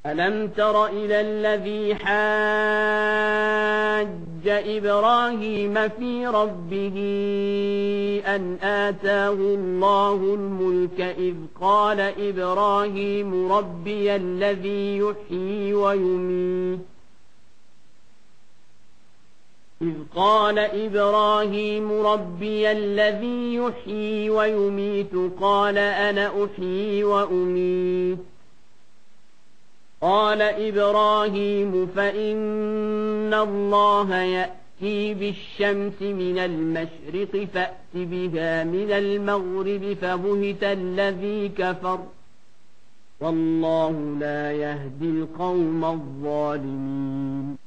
ألم تر إلى الذي حاج إبراهيم في ربه أن آتاه الله الملك إذ قال إبراهيم ربي الذي يحيي ويميت قال أنا أحيي وأميت قال إبراهيم فإن الله يأتي بالشمس من المشرق فأت بها من المغرب فبهت الذي كفر والله لا يهدي القوم الظالمين